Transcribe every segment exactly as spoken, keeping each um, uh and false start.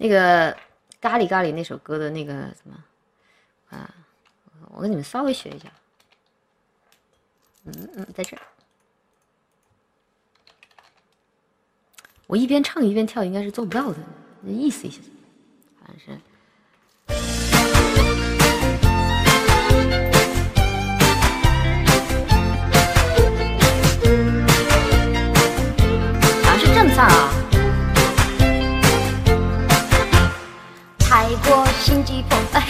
那个咖喱咖喱那首歌的那个什么啊，我跟你们稍微学一下。嗯嗯，在这儿。我一边唱一边跳，应该是做不到的，意思意思，好像是。好像是这么唱啊。泰国新加坡，哎，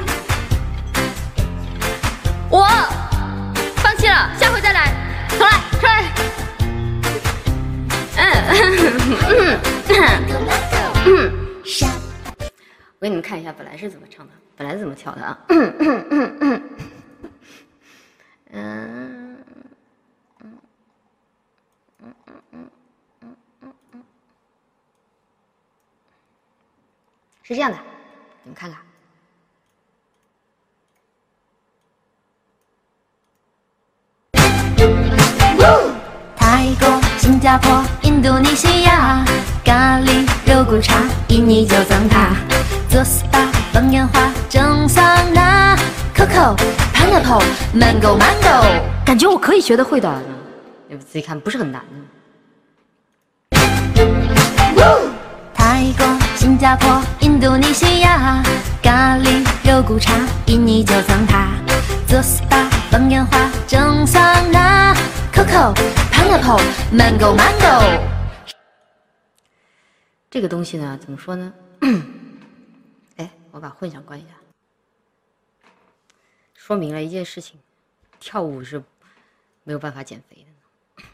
我放弃了，下回再来，重来，重来。嗯嗯嗯，我给你们看一下，本来是怎么唱的，本来是怎么跳的啊？嗯嗯嗯嗯嗯嗯嗯嗯嗯嗯，是这样的，你们看看。泰国、新加坡、印度尼西亚，咖喱、肉骨茶，一你就脏它。做 S P A、放烟花、蒸桑拿 ，Coco、Pineapple、Mango、Mango， 感觉我可以学得会的。你们自己看，不是很难。泰国、新加坡、印度尼西亚，咖喱、肉骨茶，一你就脏它。做 S P A、放烟花、蒸桑拿。Coco、Pineapple、Mango、Mango， 这个东西呢，怎么说呢？哎，我把混响关一下，说明了一件事情：跳舞是没有办法减肥的。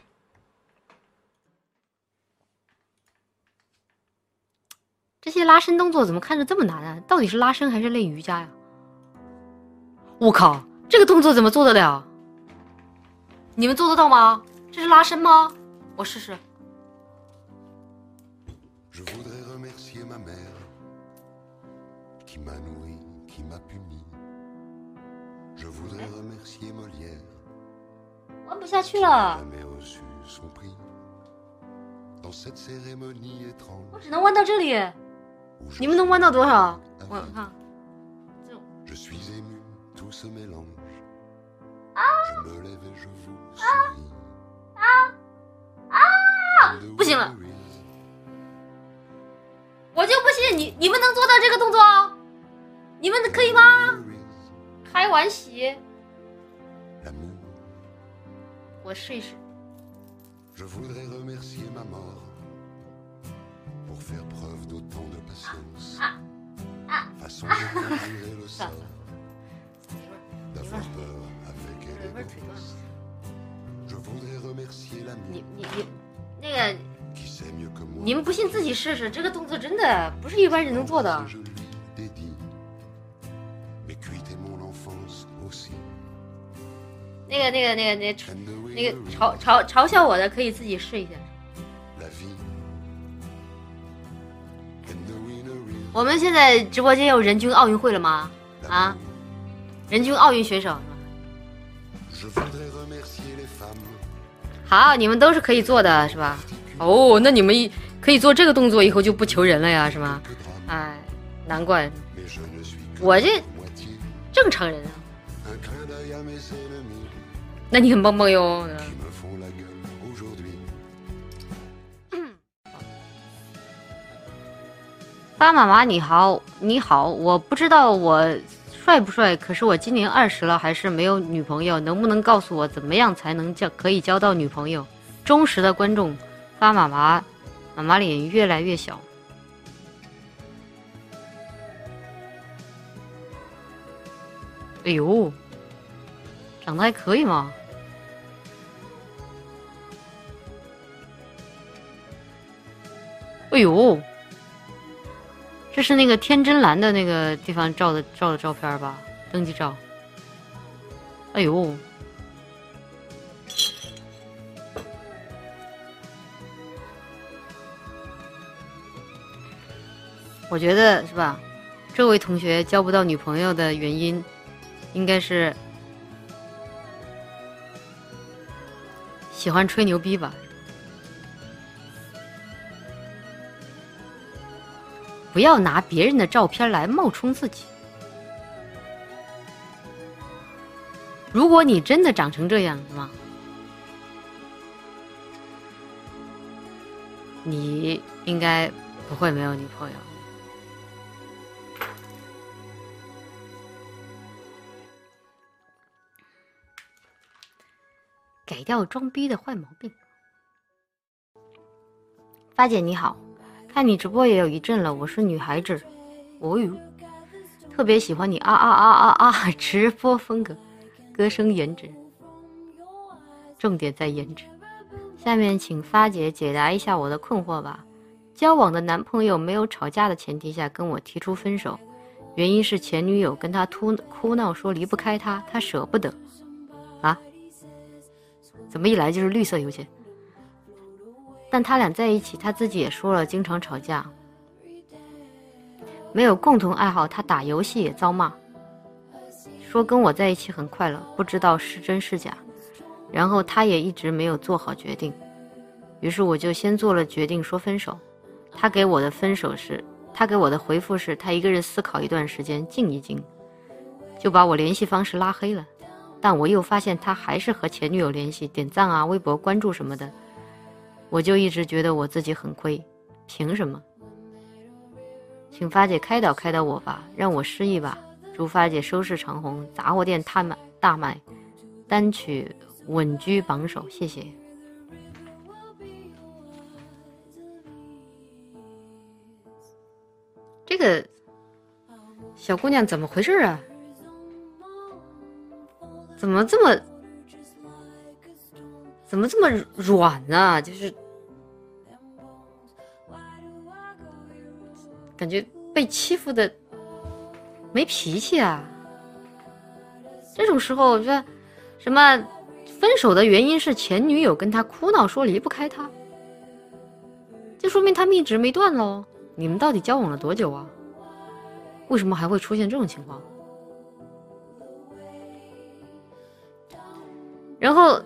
这些拉伸动作怎么看着这么难啊？到底是拉伸还是练瑜伽呀？我靠，这个动作怎么做得了？你们做得到吗？这是拉伸吗？我试试。弯不下去了，我只能弯到这里。你们能弯到多少？我看，啊啊啊啊！不行了，我就不信你你们能做到这个动作，你们可以吗？开玩笑，我试一试。啊啊啊！算了，一会儿一会儿腿断。你你你，那个，你们不信自己试试，这个动作真的不是一般人能做的。那个那个那个那个那个嘲嘲嘲笑我的可以自己试一下。我们现在直播间有人均奥运会了吗？啊，人均奥运选手是吧？好，你们都是可以做的，是吧？哦，那你们一可以做这个动作，以后就不求人了呀，是吗？哎，难怪，我这正常人啊。那你很棒棒哟。巴妈妈你好，你好，我不知道我帅不帅，可是我今年二十了，还是没有女朋友，能不能告诉我怎么样才能交可以交到女朋友？忠实的观众，巴妈妈，妈妈脸越来越小。哎呦，长得还可以嘛。哎呦。这是那个天真蓝的那个地方照的照的照片吧，登记照。哎呦，我觉得是吧？这位同学交不到女朋友的原因，应该是喜欢吹牛逼吧。 不要拿别人的照片来冒充自己。如果你真的长成这样，是吗？你应该不会没有女朋友。改掉装逼的坏毛病。发姐你好，看你直播也有一阵了，我是女孩子，哦哟，特别喜欢你啊啊啊啊啊直播风格，歌声颜值，重点在颜值。下面请发姐解答一下我的困惑吧。交往的男朋友没有吵架的前提下跟我提出分手，原因是前女友跟他哭哭闹说离不开他，他舍不得。啊？怎么一来就是绿色邮件？但他俩在一起，他自己也说了，经常吵架，没有共同爱好，他打游戏也遭骂，说跟我在一起很快乐，不知道是真是假。然后他也一直没有做好决定，于是我就先做了决定说分手。他给我的分手是，他给我的回复是他一个人思考一段时间，静一静，就把我联系方式拉黑了。但我又发现他还是和前女友联系，点赞啊、微博关注什么的，我就一直觉得我自己很亏，凭什么？请发姐开导开导我吧，让我失忆吧。祝发姐收视长虹，杂货店大卖大卖，单曲稳居榜首，谢谢。这个小姑娘怎么回事啊？怎么这么怎么这么软啊？就是感觉被欺负的没脾气啊。这种时候我觉得什么分手的原因是前女友跟他哭闹说离不开他，就说明他们一直没断咯。你们到底交往了多久啊？为什么还会出现这种情况？然后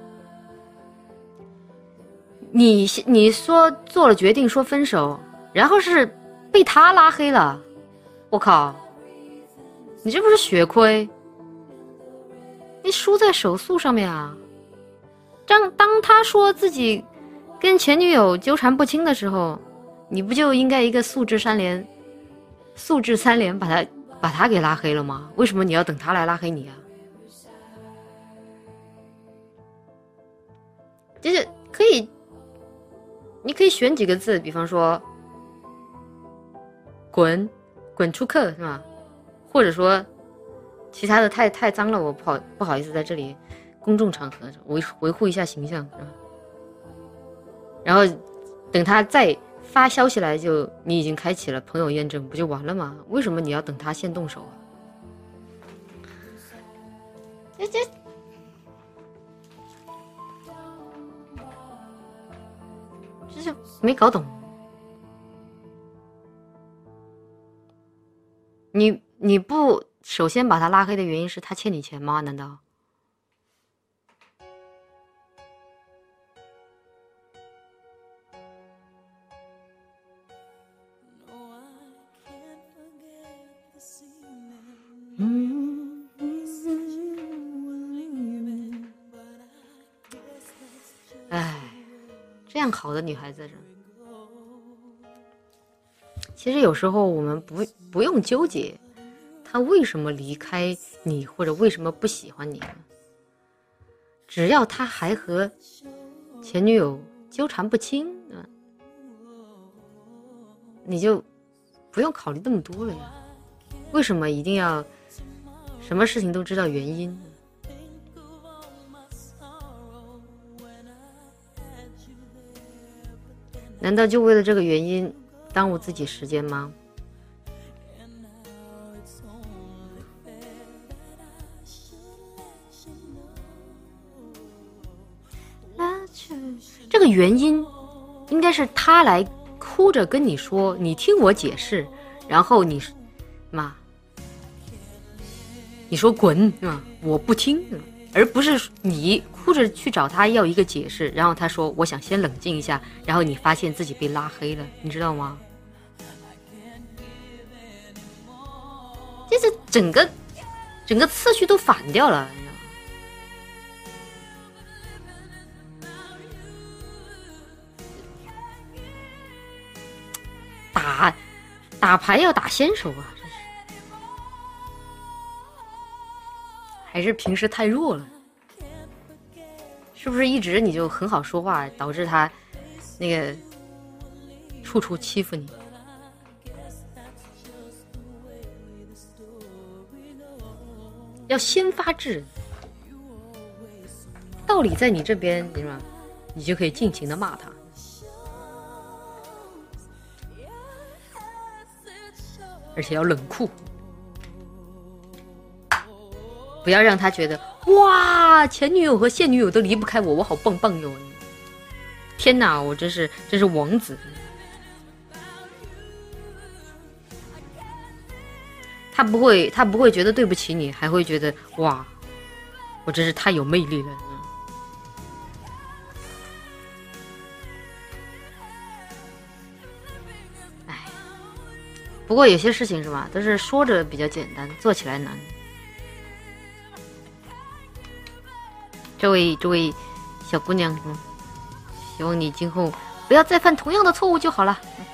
你你说做了决定说分手，然后是被他拉黑了，我靠，你这不是血亏，你输在手速上面啊。当当他说自己跟前女友纠缠不清的时候，你不就应该一个素质三连素质三连把他把他给拉黑了吗？为什么你要等他来拉黑你啊？就是可以，你可以选几个字，比方说滚滚出课是吧？或者说其他的太太脏了，我不好不好意思在这里公众场合维维护一下形象是吧？然后等他再发消息来，就你已经开启了朋友验证，不就完了吗？为什么你要等他先动手啊？这这这是没搞懂。你你不首先把他拉黑的原因是他欠你钱吗？难道？嗯，哎，这样好的女孩子，其实有时候我们不不用纠结他为什么离开你，或者为什么不喜欢你，只要他还和前女友纠缠不清，你就不用考虑那么多了呀。为什么一定要什么事情都知道原因？难道就为了这个原因耽误自己时间吗？这个原因应该是他来哭着跟你说，你听我解释，然后你妈你说滚啊，我不听，而不是你哭着去找他要一个解释，然后他说我想先冷静一下，然后你发现自己被拉黑了，你知道吗？ 就是整个整个次序都反掉了，你知道吗？打打牌要打先手啊，这是还是平时太弱了？是不是一直你就很好说话，导致他那个处处欺负你？要先发制人，道理在你这边，你吗？你就可以尽情的骂他。而且要冷酷，不要让他觉得哇，前女友和现女友都离不开我，我好棒棒哟！天哪，我真是真是王子。他不会，他不会觉得对不起你，还会觉得哇，我真是太有魅力了。不过有些事情是吧，都是说着比较简单，做起来难。这位这位小姑娘，嗯，希望你今后不要再犯同样的错误就好了。嗯、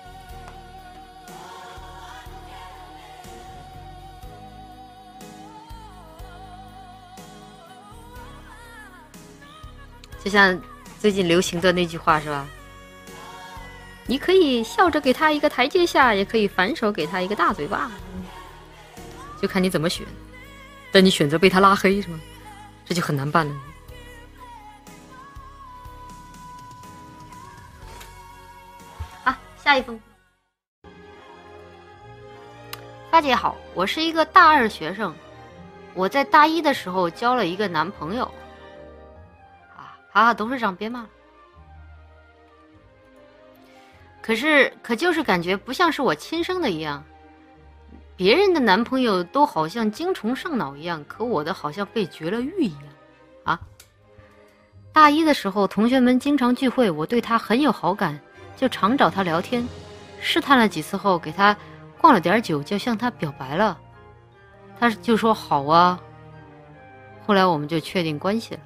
就像最近流行的那句话是吧？你可以笑着给他一个台阶下，也可以反手给他一个大嘴巴，就看你怎么选。但你选择被他拉黑是吗？这就很难办了。啊，下一封。发姐好，我是一个大二学生，我在大一的时候交了一个男朋友。啊，哈哈，董事长别骂了。可是，可就是感觉不像是我亲生的一样，别人的男朋友都好像精虫上脑一样，可我的好像被绝了育一样。啊！大一的时候，同学们经常聚会，我对他很有好感，就常找他聊天。试探了几次后，给他灌了点酒，就向他表白了。他就说好啊。后来我们就确定关系了。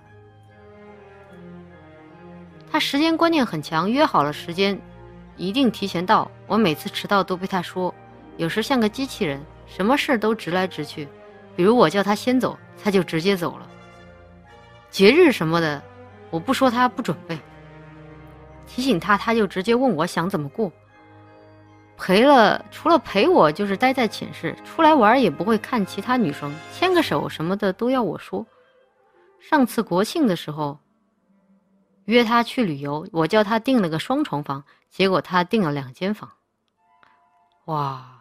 他时间观念很强，约好了时间一定提前到，我每次迟到都被他说，有时像个机器人，什么事都直来直去。比如我叫他先走，他就直接走了。节日什么的，我不说他不准备，提醒他他就直接问我想怎么过。陪了，除了陪我就是待在寝室，出来玩也不会看其他女生，牵个手什么的都要我说。上次国庆的时候约他去旅游，我叫他订了个双床房，结果他订了两间房。哇，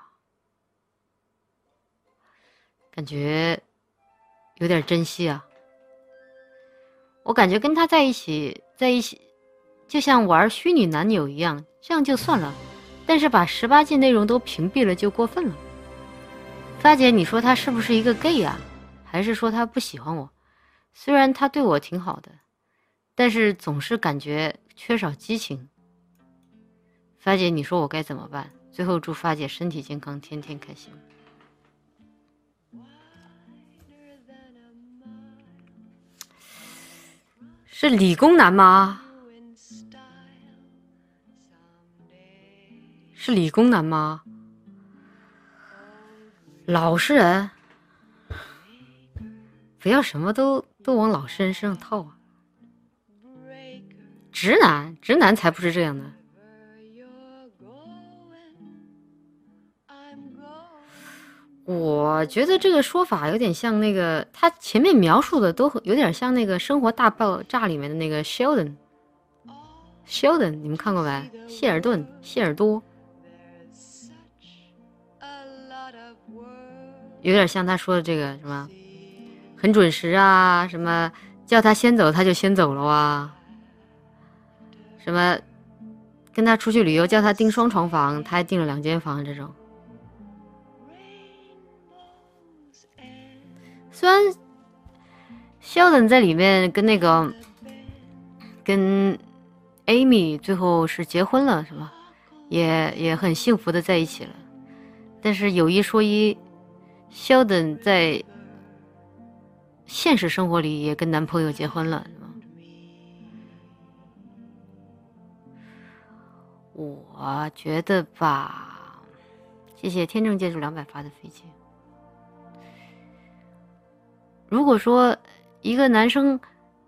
感觉有点珍惜啊。我感觉跟他在一起在一起就像玩虚拟男友一样，这样就算了，但是把十八禁内容都屏蔽了就过分了。发姐，你说他是不是一个 gay 啊？还是说他不喜欢我？虽然他对我挺好的，但是总是感觉缺少激情。发姐，你说我该怎么办？最后祝发姐身体健康，天天开心。是理工男吗？是理工男吗？老实人，不要什么都都往老实人身上套啊。直男，直男才不是这样的。我觉得这个说法有点像那个，他前面描述的都有点像那个《生活大爆炸》里面的那个 Sheldon。Sheldon， 你们看过没？谢尔顿，谢尔多，有点像他说的这个什么，很准时啊，什么叫他先走他就先走了啊，什么跟他出去旅游叫他订双床房，他还订了两间房，这种。虽然 Sheldon 在里面跟那个跟 Amy 最后是结婚了，是吧？也也很幸福的在一起了。但是有一说一， Sheldon 在现实生活里也跟男朋友结婚了，我觉得吧，谢谢天正建筑两百发的飞机。如果说一个男生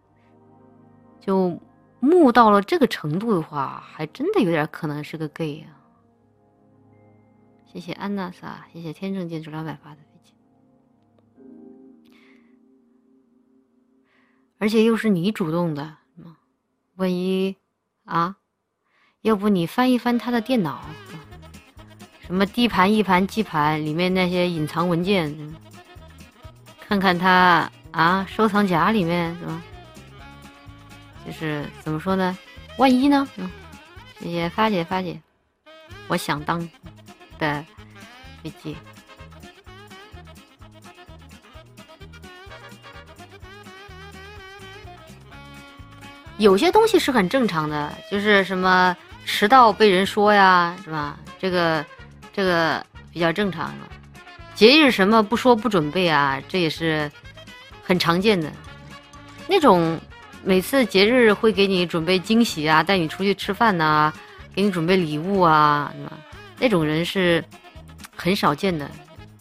就木到了这个程度的话，还真的有点可能是个 gay 啊。谢谢安娜莎，谢谢天正建筑两百发的飞机。而且又是你主动的，万一啊，要不你翻一翻他的电脑，什么 D 盘、E 盘、G 盘里面那些隐藏文件，看看他啊收藏夹里面是吧？就是怎么说呢？万一呢？嗯，谢谢发姐发姐，我想当的飞机。有些东西是很正常的，就是什么迟到被人说呀，是吧？这个这个比较正常。节日什么不说不准备啊，这也是很常见的。那种每次节日会给你准备惊喜啊，带你出去吃饭呐、啊，给你准备礼物啊，是吧？那种人是很少见的，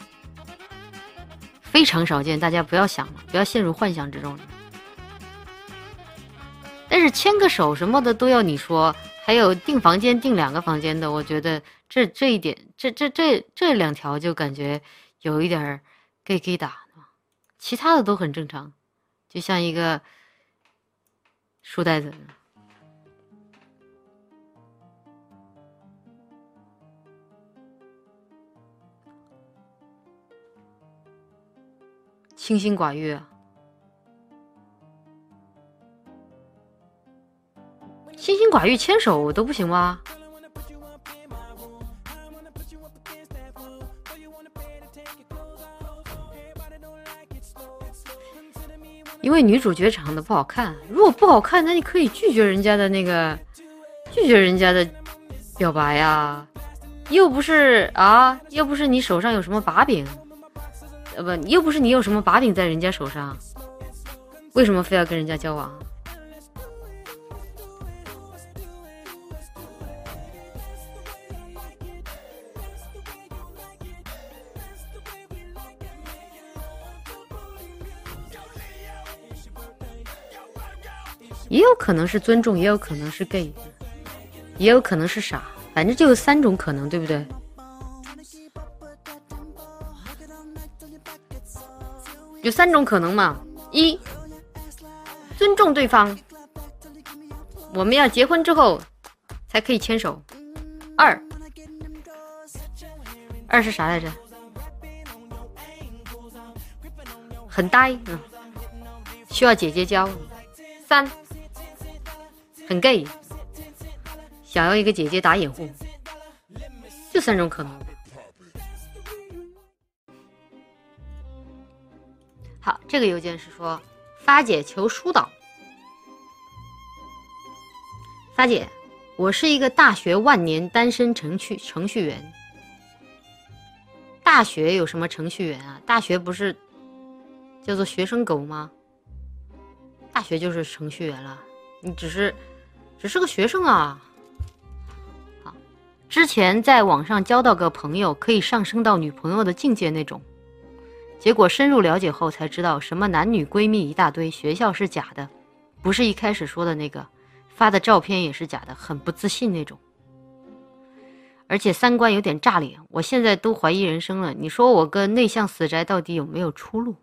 非常少见。大家不要想了，不要陷入幻想之中。但是牵个手什么的都要你说，还有订房间订两个房间的，我觉得这这一点，这这这这两条就感觉有一点 gay gay 打，其他的都很正常，就像一个书呆子。清心寡欲啊。清心寡欲牵手都不行吗？因为女主角长得不好看，如果不好看，那你可以拒绝人家的那个，拒绝人家的表白啊，又不是啊，又不是你手上有什么把柄，呃不，又不是你有什么把柄在人家手上，为什么非要跟人家交往？也有可能是尊重，也有可能是 gay， 也有可能是傻，反正就有三种可能，对不对？有三种可能嘛：一，尊重对方，我们要结婚之后才可以牵手；二，二是啥来着？很呆，嗯，需要姐姐教；三，很 gay， 想要一个姐姐打掩护，就三种可能。好，这个邮件是说发姐求疏导。发姐，我是一个大学万年单身程序程序员。大学有什么程序员啊？大学不是叫做学生狗吗？大学就是程序员了，你只是只是个学生啊。好，之前在网上交到个朋友，可以上升到女朋友的境界那种，结果深入了解后才知道，什么男女闺蜜一大堆，学校是假的，不是一开始说的那个，发的照片也是假的，很不自信那种，而且三观有点炸裂，我现在都怀疑人生了。你说我跟内向死宅到底有没有出路？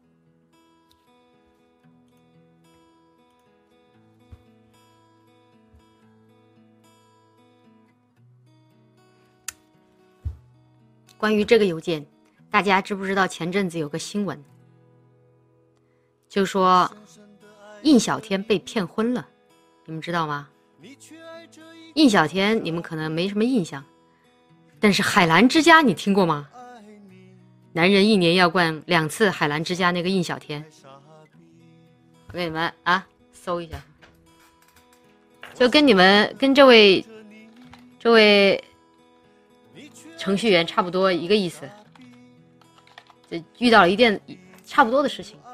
关于这个邮件，大家知不知道前阵子有个新闻，就说印小天被骗婚了，你们知道吗？印小天你们可能没什么印象，但是海澜之家你听过吗？男人一年要灌两次海澜之家那个印小天，我给你们啊搜一下，就跟你们跟这位这位程序员差不多一个意思， 就遇到了一件差不多的事情，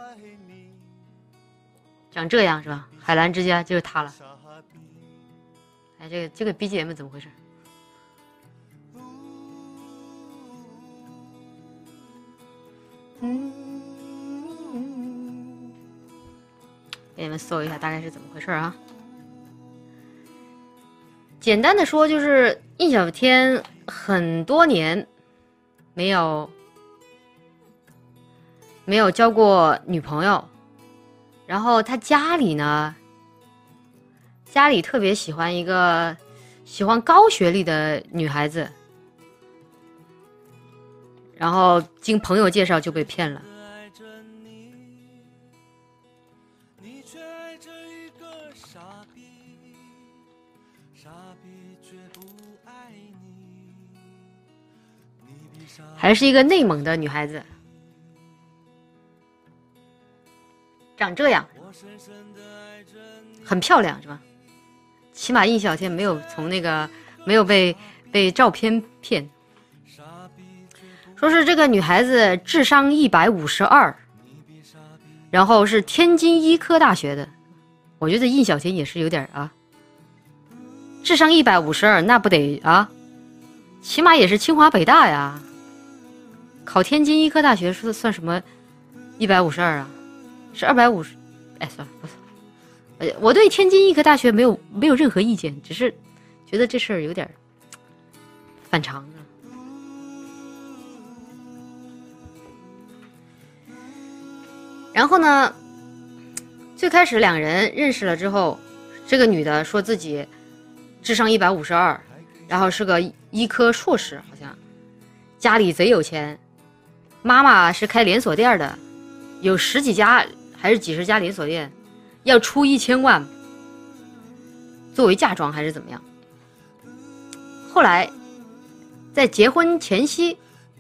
长这样是吧？海澜之家就是他了。哎，这个这个 B G M 怎么回事？嗯，给你们搜一下大概是怎么回事啊？简单的说，就是印小天很多年没有没有交过女朋友，然后他家里呢，家里特别喜欢一个喜欢高学历的女孩子，然后经朋友介绍就被骗了。还是一个内蒙的女孩子，长这样，很漂亮是吧？起码印小天没有从那个没有被被照片骗。说是这个女孩子智商一百五十二，然后是天津医科大学的。我觉得印小天也是有点啊，智商一百五十二，那不得啊，起码也是清华北大呀。考天津医科大学是算什么？一百五十二啊，是二百五十？哎，算了，不算。呃，我对天津医科大学没有没有任何意见，只是觉得这事儿有点反常啊。然后呢，最开始两人认识了之后，这个女的说自己智商一百五十二，然后是个医科硕士，好像家里贼有钱。妈妈是开连锁店的，有十几家还是几十家连锁店，要出一千万作为嫁妆还是怎么样。后来在结婚前夕，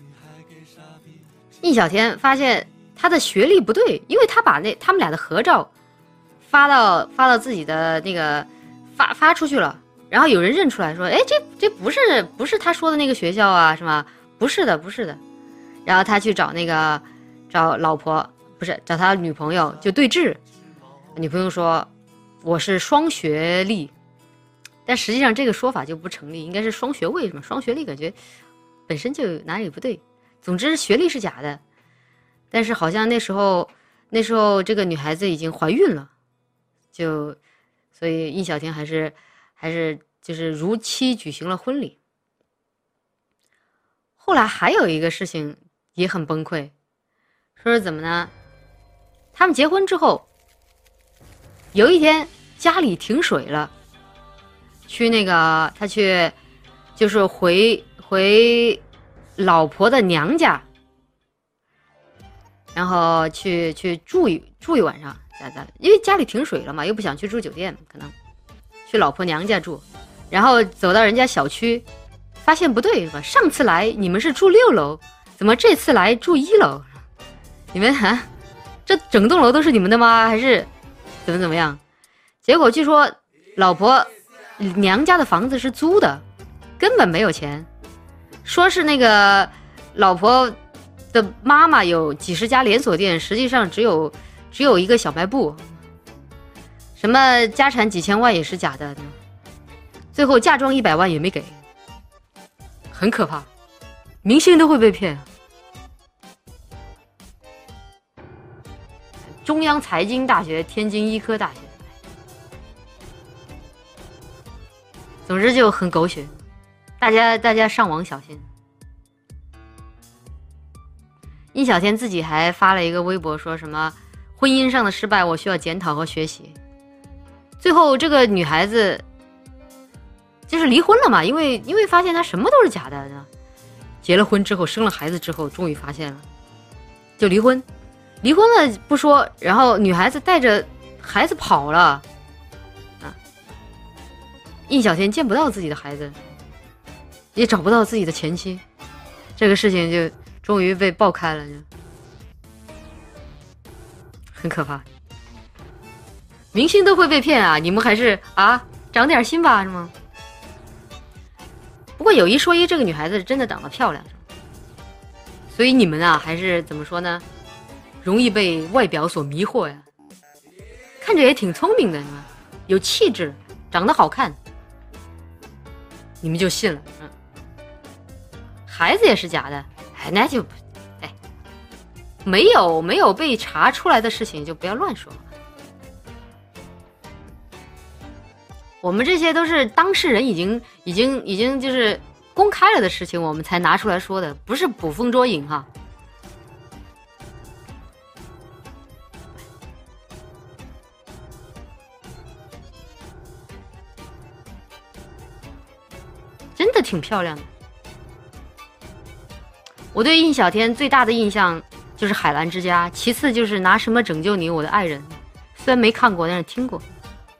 印小天发现他的学历不对，因为他把那他们俩的合照发到发到自己的那个发发出去了，然后有人认出来说，哎，这这不是不是他说的那个学校啊，是吗？不是的，不是的。然后他去找那个找老婆，不是找他女朋友就对峙，女朋友说我是双学历，但实际上这个说法就不成立，应该是双学位，什么双学历感觉本身就哪里不对。总之学历是假的，但是好像那时候那时候这个女孩子已经怀孕了，就所以印小天还是还是就是如期举行了婚礼。后来还有一个事情也很崩溃，说是怎么呢？他们结婚之后，有一天家里停水了，去那个他去就是回回老婆的娘家，然后去去住一住一晚上，因为家里停水了嘛，又不想去住酒店，可能去老婆娘家住，然后走到人家小区，发现不对是吧？上次来你们是住六楼。怎么这次来住一楼？你们啊，这整栋楼都是你们的吗？还是怎么怎么样？结果据说老婆娘家的房子是租的，根本没有钱。说是那个老婆的妈妈有几十家连锁店，实际上只有只有一个小卖部。什么家产几千万也是假的，最后嫁妆一百万也没给，很可怕。明星都会被骗。中央财经大学、天津医科大学，总之就很狗血，大家大家上网小心。印小天自己还发了一个微博，说什么婚姻上的失败，我需要检讨和学习。最后这个女孩子就是离婚了嘛，因为因为发现她什么都是假的。结了婚之后，生了孩子之后，终于发现了，就离婚。离婚了不说，然后女孩子带着孩子跑了，啊，印小天见不到自己的孩子，也找不到自己的前妻，这个事情就终于被爆开了，就很可怕。明星都会被骗啊，你们还是啊长点心吧，是吗？不过有一说一，这个女孩子真的长得漂亮， 所以你们啊，还是怎么说呢？容易被外表所迷惑呀。看着也挺聪明的，有气质，长得好看，你们就信了。嗯，孩子也是假的，哎，那就，哎，没有没有被查出来的事情就不要乱说。我们这些都是当事人已经已经已经就是公开了的事情，我们才拿出来说的，不是捕风捉影哈。真的挺漂亮的。我对印小天最大的印象就是海澜之家，其次就是拿什么拯救你我的爱人，虽然没看过，但是听过。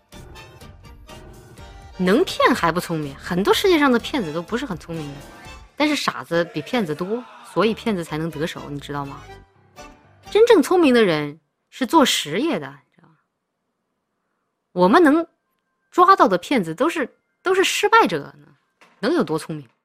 能骗还不聪明，很多世界上的骗子都不是很聪明的，但是傻子比骗子多，所以骗子才能得手，你知道吗？真正聪明的人是做实业的，你知道吗？我们能抓到的骗子都是都是失败者呢，能有多聪明？